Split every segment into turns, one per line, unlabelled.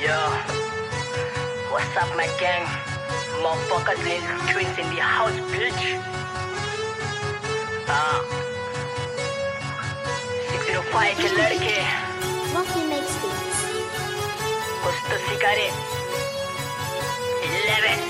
Yo, what's up, my gang? Motherfuckers, little twins in the house, bitch. 605 के लड़के कुछ तो सिकारे 11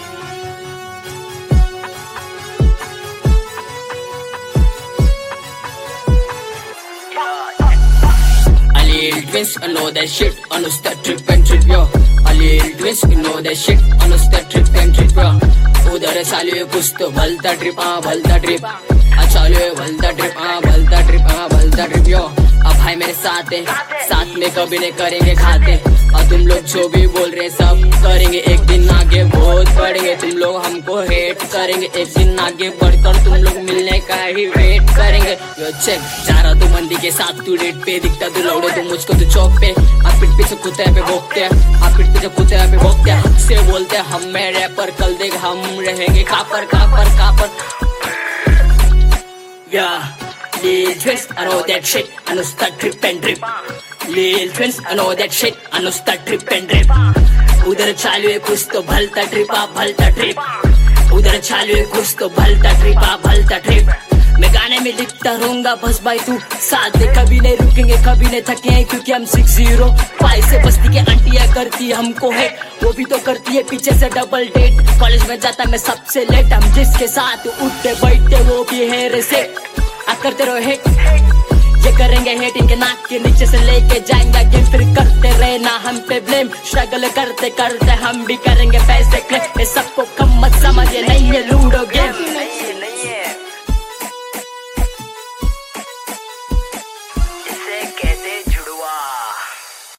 Little twins, I know that shit, on us that trip and trip, yo. A little twins, you know that shit, on us that trip and trip, yo. उधर चालू है कुछ तो भलता ट्रिप, भलता ट्रिप. चालू है भलता ट्रिप, भलता ट्रिप, भलता ट्रिप, yo. अब भाई मेरे साथ है, साथ में कभी नहीं करेंगे खाते. और तुम लोग जो भी बोल रहे सब करेंगे, एक दिन आगे बहुत बढ़ेंगे. तुम लोग हमको हेट करेंगे, एक दिन आगे बढ़कर तुम लोग मिलने का ही वेट करेंगे. यो चेक जा रहा तू मंदी के साथ, तू डेट पे दिखता तू लौड़े, तू मुझको तू चौक पे. आप पीठ पीछे कुत्ते पे भोंकते हैं, आप पीठ पीछे कुत्ते पे भोंकते हैं. हक से बोलते हैं हम में रैपर, कल देख हम रहेंगे कापर कापर कापर. Yeah, little twins, I know that shit, I know start trip and drip. Little twins, I know that shit, I know start trip and drip. उधर चालू है कुछ तो भलता ट्रिप, भलता ट्रिप. उधर चालू है कुछ तो भलता ट्रिप, भलता ट्रिप. मैं गाने में लिखता रहूंगा बस भाई तू साथ दे. कभी नहीं रुकेंगे, कभी नहीं थकेंगे, क्योंकि हम 605 से बस्ती के आंटियां करती है हमको है, वो भी तो करती है पीछे से डबल डेट. कॉलेज में जाता मैं सबसे लेट, हम जिसके साथ उठते बैठते वो भी है रेसे. आप करते रहो हेट, ये करेंगे हेट, इनके नाक के नीचे से लेके जाएंगे गेम. फिर करते रहना हम पे ब्लेम, स्ट्रगल करते करते हम भी करेंगे पैसे क्लेम. ये सबको कम मत समझिए, नहीं है लूडो गेम.